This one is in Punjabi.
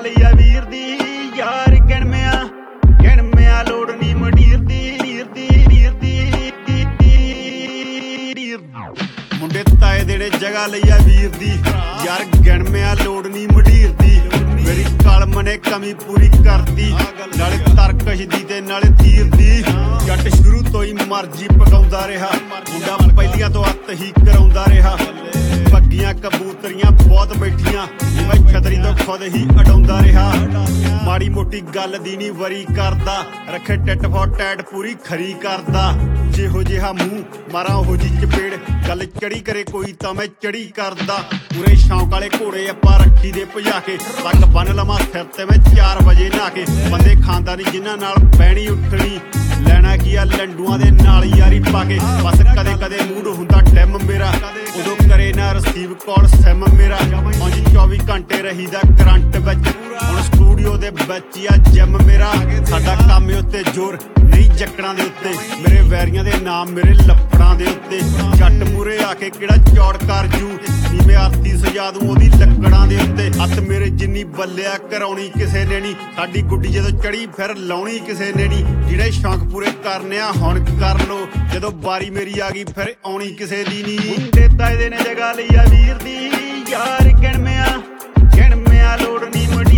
ਲਈ ਆ ਵੀਰ ਦੀ ਯਾਰ ਗਿਣਮਿਆ ਲੋੜ ਨੀ ਮੰਡੀਰ ਦੀ ਮੁੰਡੇ ਤਾਏ ਦੇ ਨੇ ਜਗ੍ਹਾ ਲਈ ਆ ਵੀਰ ਦੀ ਯਾਰ ਗਿਣਮਿਆ ਲੋੜ ਨੀ ਮੰਡੀਰ ਦੀ ਮੇਰੀ ਕਲਮ ਨੇ ਕਮੀ ਪੂਰੀ ਕਰਦੀ ਨਾਲੇ ਤਰਕਸ਼ ਦੀ ਤੇ ਨਾਲੇ ਤੀਰ ਦੀ ਜੱਟ ਸ਼ੁਰੂ ਤੋਂ ਹੀ ਮਰਜੀ ਪਕਾਉਂਦਾ ਰਿਹਾ ਮੁੰਡਾ ਪਹਿਲੀਆਂ ਤੋਂ ਅੱਤ ਹੀ ਕਰਾਉਂਦਾ ਰਿਹਾ ਬੱਗੀਆਂ ਕਬੂਤਰੀਆਂ ਬਹੁਤ ਬੈਠੀਆਂ ਮੈਂ ਛਤਰੀ ਤੋਂ ਖੁਦ ਹੀ ਅਡਾਉਂਦਾ ਰਿਹਾ ਮਾੜੀ ਮੋਟੀ ਗੱਲ ਦੀ ਨੀ ਵਰੀ ਕਰਦਾ ਰੱਖੇ ਟਿੱਟ ਫੋਰ ਟੈਟ ਪੂਰੀ ਖਰੀ ਕਰਦਾ ਜਿਹੋ ਜਿਹਾ ਮੂੰਹ ਮਾਰਾਂ ਉਹੋ ਜੀ ਚਪੇੜ ਗੱਲ ਚੜੀ ਕਰੇ ਕੋਈ ਤਾਂ ਮੈਂ ਚੜੀ ਕਰਦਾ ਪੂਰੇ ਸ਼ੌਂਕ ਵਾਲੇ ਘੋੜੇ ਆਪਾਂ ਰੱਖੀ ਦੇ ਭਜਾ ਕੇ ਪੱਗ ਬੰਨ ਲਵਾਂ ਸਿਰ ਤੇ ਮੈਂ 4 ਵਜੇ ਨਹਾ ਕੇ ਬੰਦੇ ਖਾਂਦਾ ਨੀ ਜਿਨ੍ਹਾਂ ਨਾਲ ਬਹਿਣੀ ਉੱਠਣੀ ਲੈਣਾ ਕੀ ਆ ਲੰਡੂਆਂ ਦੇ ਨਾਲ ਯਾਰੀ ਪਾ ਕੇ ਬਸ ਕਦੇ ਕਦੇ ਮੂਡ ਹੁੰਦਾ ਡੈਮ ਮੇਰਾ ਉਦੋਂ ਕਰੇ ਨਾ ਰਿਸੀਵ ਕਾਲ ਸਿਮ ਮੇਰਾ 24 ਘੰਟੇ ਰਹੀਦਾ ਕਰੰਟ ਵਿੱਚ ਹੁਣ ਸਟੂਡੀਓ ਦੇ ਵਿੱਚ ਆ ਜਿਮ ਮੇਰਾ ਸਾਡਾ ਕੰਮ ਉੱਤੇ ਜ਼ੋਰ ਨਹੀਂ ਜੱਕੜਾਂ ਦੇ ਉੱਤੇ ਮੇਰੇ ਵੈਰੀਆਂ ਦੇ ਨਾਮ ਮੇਰੇ ਲੱਪੜਾਂ ਦੇ ਉੱਤੇ ਜੱਟ ਮੂਰੇ ਆ ਕੇ ਕਿਹੜਾ ਚੌੜ ਕਰ ਜੂ ਨੀਵੇਂ ਆਰਤੀ ਸਜਾ ਦੂੰ ਉਹਦੀ ਲੱਕੜਾਂ ਦੇ ਉੱਤੇ ਹੱਥ ਮੇਰੇ ਜਿੰਨੀ ਬੱਲਿਆ ਕਰਾਉਣੀ ਕਿਸੇ ਨੇ ਨਹੀਂ ਸਾਡੀ ਗੁੱਡੀ ਜਦੋਂ ਚੜੀ ਫਿਰ ਲਾਉਣੀ ਕਿਸੇ ਨੇ ਨਹੀਂ ਜਿਹੜੇ ਸ਼ੌਂਕ ਪੂਰੇ ਕਰਨੇ ਆ ਹੁਣ ਕਰ ਲੋ ਜਦੋਂ ਵਾਰੀ ਮੇਰੀ ਆ ਗਈ ਫਿਰ ਆਉਣੀ ਕਿਸੇ ਦੀ ਨਹੀਂ ਮੁੰਡੇ ਤਾਏ ਦੇ ਨੇ ਜਗ੍ਹਾ ਲਈ ਆ ਵੀਰ ਦੀ ਯਾਰ ਗਿਣਮਿਆ ਲੋੜ ਨੀ